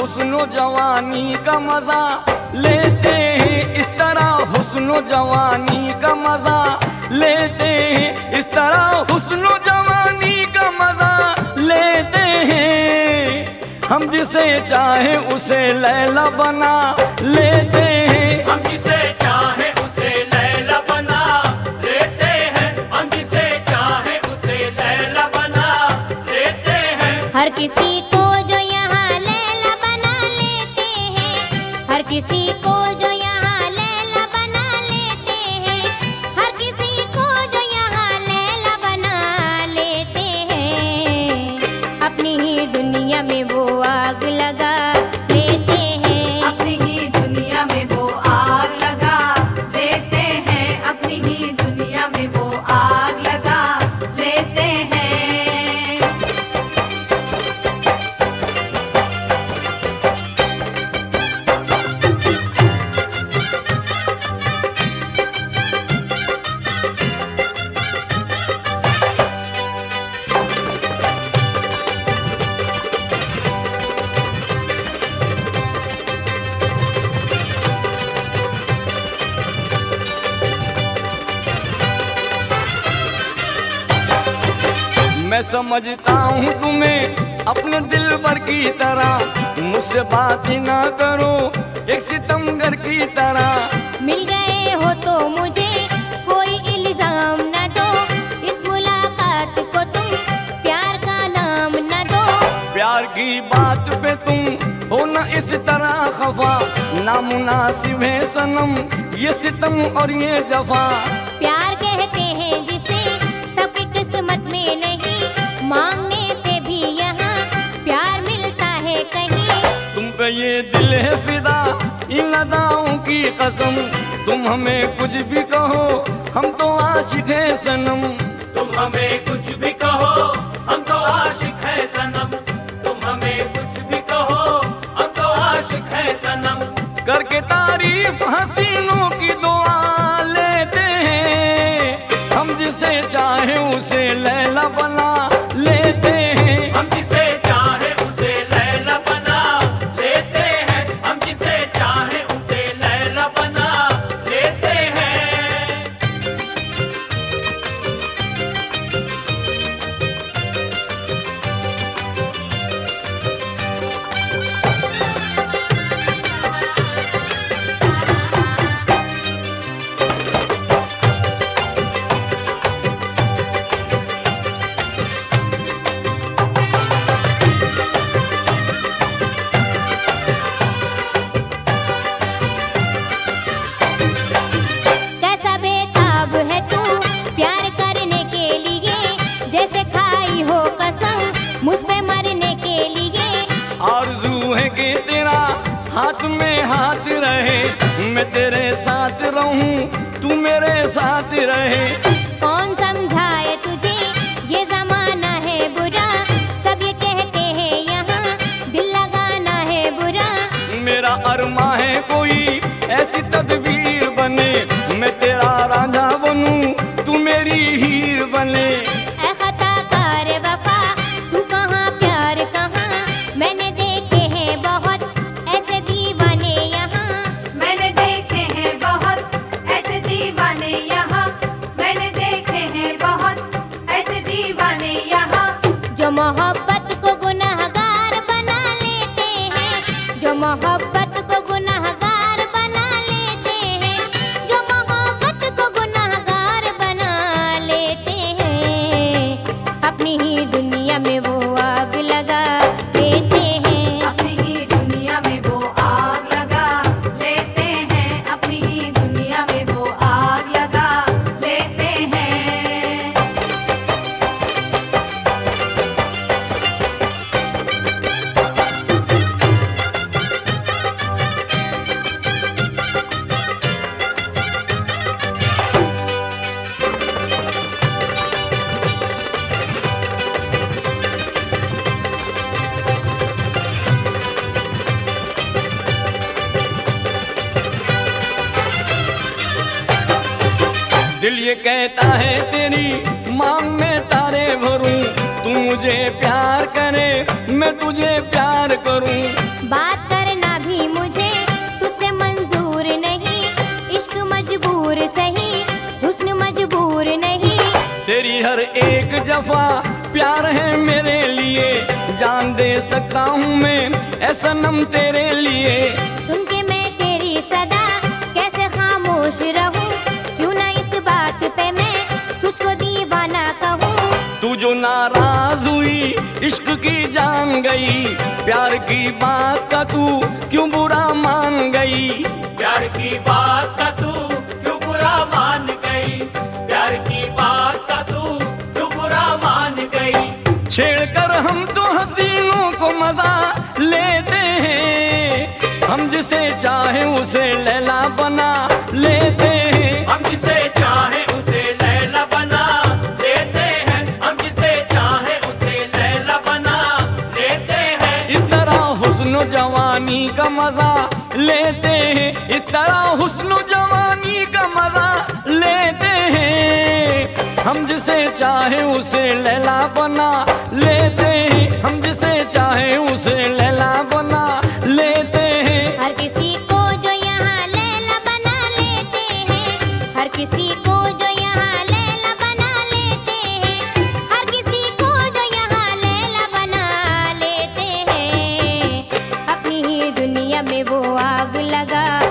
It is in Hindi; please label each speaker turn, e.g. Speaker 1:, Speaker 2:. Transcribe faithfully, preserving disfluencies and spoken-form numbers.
Speaker 1: हुस्नो जवानी का मजा लेते हैं, इस तरह हुस्नो जवानी का मजा लेते हैं, इस तरह हुस्नो जवानी का मजा लेते हैं। हम जिसे चाहे उसे लैला बना लेते हैं,
Speaker 2: हम जिसे चाहे उसे लैला बना लेते हैं, हम जिसे चाहे उसे लैला बना लेते हैं।
Speaker 3: हर किसी को जो यहाँ लैला बना लेते हैं, हर किसी को जो यहाँ लैला बना लेते हैं, हर किसी को जो यहाँ लैला बना लेते हैं। अपनी ही दुनिया में वो आग लगा लेते हैं,
Speaker 4: अपनी ही दुनिया में वो आग लगा लेते हैं, अपनी ही दुनिया में वो आग लगा लेते हैं।
Speaker 1: मैं समझता हूँ तुम्हें अपने दिल भर की तरह, मुझसे बात ही ना करो एक सितमगर की तरह।
Speaker 3: मिल गए हो तो मुझे कोई इल्जाम न दो, इस मुलाकात को तुम प्यार का नाम न दो।
Speaker 1: प्यार की बात पे तुम हो न इस तरह खफा, नामुनासिब है सनम ये सितम और ये जफा।
Speaker 3: प्यार कहते हैं जिसे सबकी किस्मत में नहीं, मांगने से भी यहाँ प्यार मिलता है कहीं।
Speaker 1: तुम पे ये दिल है फिदा इन अदाओं की कसम, तुम हमें कुछ भी कहो हम तो आशिक है सनम।
Speaker 2: तुम हमें कुछ भी कहो हम तो आशिक है सनम, तुम हमें कुछ भी कहो हम तो आशिक है सनम।
Speaker 1: करके तारीफ हसीनों की दुआ लेते हैं, हम जिसे चाहे उसे लैला बना लेते हैं,
Speaker 2: हम जिसे चाहे उसे लैला बना लेते हैं, हम जिसे चाहे उसे लैला बना लेते हैं।
Speaker 3: कैसा बेताब है तू प्यार करने के लिए, जैसे खाई हो कसम मुझ पे मरने के लिए।
Speaker 1: आरज़ू है कि तेरा हाथ में हाथ रहे, मैं तेरे साथ रहूं तू मेरे साथ रहे।
Speaker 3: कौन समझाए तुझे ये जमाना है बुरा, सब ये कहते हैं यहाँ दिल लगाना है बुरा।
Speaker 1: मेरा अरमा है कोई ऐसी तदबीर बने, मैं तेरा राजा बनूं तू मेरी हीर बने।
Speaker 3: ऐ खताकार वफा तू कहाँ प्यार कहाँ, मैंने देखे हैं बहुत ऐसे दीवाने यहाँ।
Speaker 4: मैंने देखे हैं बहुत ऐसे दीवाने यहाँ, मैंने देखे हैं बहुत ऐसे दीवाने यहाँ।
Speaker 3: जो मोहब्बत को गुनाहगार बना लेते हैं, जो मोहब्बत को गुनाहगार बना लेते हैं, जो मोहब्बत को गुनाहगार बना लेते हैं। अपनी ही दुनिया में वो आग लगा लेते हैं,
Speaker 4: अपनी ही दुनिया में वो आग लगा लेते हैं, अपनी ही दुनिया में वो आग लगा लेते हैं।
Speaker 1: दिल ये कहता है तेरी मांग में तारे भरूं, तू मुझे प्यार करे मैं तुझे प्यार करूं।
Speaker 3: बात करना भी मुझे तुझसे मंजूर नहीं, इश्क मजबूर सही हुस्न मजबूर नहीं।
Speaker 1: तेरी हर एक जफा प्यार है मेरे लिए, जान दे सकता हूँ मैं ऐ सनम तेरे लिए।
Speaker 3: सुन के मैं तेरी सदा कैसे खामोश रहूं, क्यों ना इस बात पे मैं तुझको दीवाना कहूँ।
Speaker 1: तू जो नाराज हुई इश्क की जान गई, प्यार की बात का तू क्यों बुरा मान गई।
Speaker 2: प्यार की बात का तू क्यों बुरा मान गई, प्यार की बात का तू क्यों बुरा मान गई।
Speaker 1: छेड़ कर हम तो हसीनों को मजा लेते हैं, हम जिसे चाहे उसे लैला बना लेते हैं।
Speaker 2: हम जिसे चाहे उसे लैला बना लेते हैं, हम जिसे चाहे उसे लैला बना लेते हैं।
Speaker 1: इस तरह हुस्न जवानी का मजा लेते हैं, इस तरह हुस्न जवानी का मजा लेते हैं। हम जिसे चाहे उसे लैला बना लेते हैं, हम जिसे चाहे उसे लैला बना लेते हैं।
Speaker 3: हर किसी को जो यहाँ लैला बना लेते हैं, हर किसी को जो यहाँ लैला बना लेते हैं, हर किसी को जो यहाँ लैला बना लेते हैं। अपनी ही दुनिया में वो आग लगा